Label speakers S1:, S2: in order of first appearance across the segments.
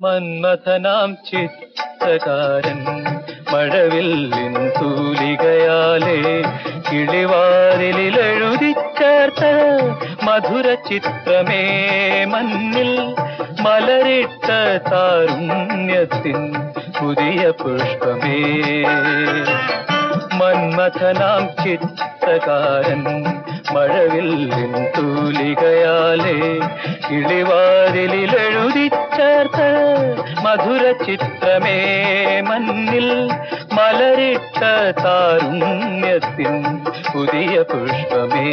S1: മന്മഥനാം ചിത്രകാരൻ മഴവില്ലിൻ തൂലികയാലേ കിളിവാതിലെഴുതി ചേർത്ത മധുര ചിത്രമേ മഞ്ഞിൽ മലരിട്ട താരുണ്യത്തിൻ പുതിയ പുഷ്പമേ. മന്മഥനാം ചിത്രകാരൻ മഴവില്ലിൻ തൂലികയാലേ കിളിവാതിലെഴുതി ചേർത്ത മധുര ചിത്രമേ മഞ്ഞിൽ മലരിട്ട താരുണ്യത്തിൻ പുതിയ പുഷ്പമേ.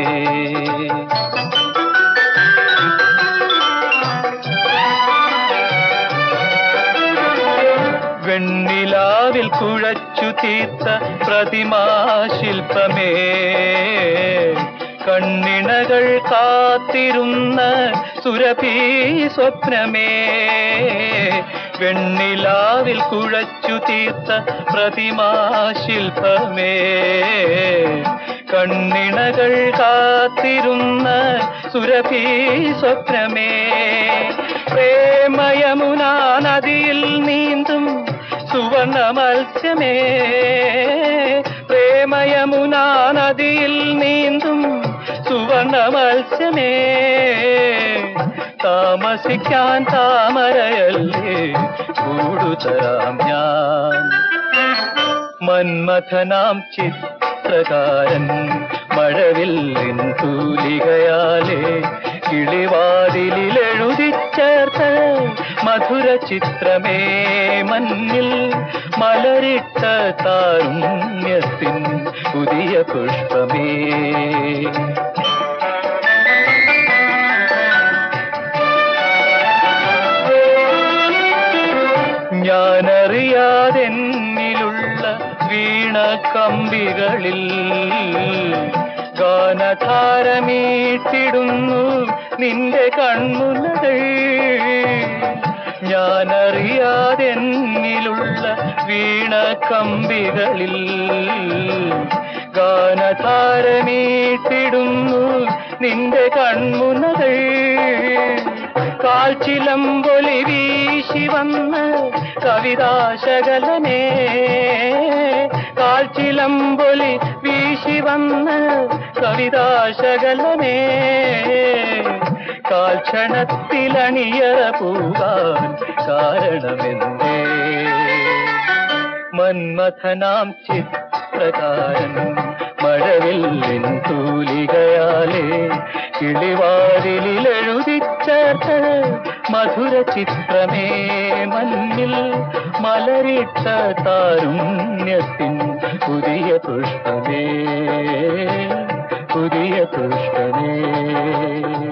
S1: വെണ്ണിലാവിൽ കുഴച്ചു തീർത്ത പ്രതിമാശില്പമേ, കണ്ണിണകൾ കാത്തിരുന്ന സുരഭി സ്വപ്നമേ. വെണ്ണിലാവിൽ കുഴച്ചു തീർത്ത പ്രതിമാശില്പമേ, കണ്ണിണകൾ കാത്തിരുന്ന സുരഭി സ്വപ്നമേ. പ്രേമയമുനാ നദിയിൽ നീന്തും സുവർണ മത്സ്യമേ, പ്രേമയമുനാ നദിയിൽ നീന്തും സുവർണ മത്സ്യമേ. താമസിക്കാൻ താമരയല്ലേ കൂടുതരാം ഞാൻ. മന്മഥനാം ചിത്രകാരൻ മഴവില്ലിൻ തൂലികയാലേ കിളിവാതിലെഴുതി ചേർത്ത മധുര ചിത്രമേ മഞ്ഞിൽ മലരിട്ട താരുണ്യത്തിൻ പുതിയ പുഷ്പമേ. ഞാനറിയാതെന്നിലുള്ള വീണ കമ്പികളിൽ ഗാനധാരമീട്ടിടുന്നു നിന്റെ കൺമുനകൾ. ഞാനറിയാതെന്നിലുള്ള വീണ കമ്പികളിൽ ഗാനധാരമീട്ടിടുന്നു നിന്റെ കൺമുനകൾ. കാൽച്ചിലമ്പൊലി വീശി വന്ന് കവിതാശകലനേ, കാൽച്ചിലമ്പൊലി വീശി വന്ന് കവിതാശകലനേ. കാൽക്ഷണത്തിലണിയറ പൂവാൻ കാരണമെന്തേ. മന്മഥനാം ചിത്രകാരൻ മഴവില്ലിൻ തൂലികയാലേ കിളിവാതിലെഴുതി ചേർത്ത മധുര ചിത്രമേ മഞ്ഞിൽ മലരിട്ട താരുണ്യത്തിൻ പുതിയ പുഷ്പമേ, പുതിയ പുഷ്പമേ.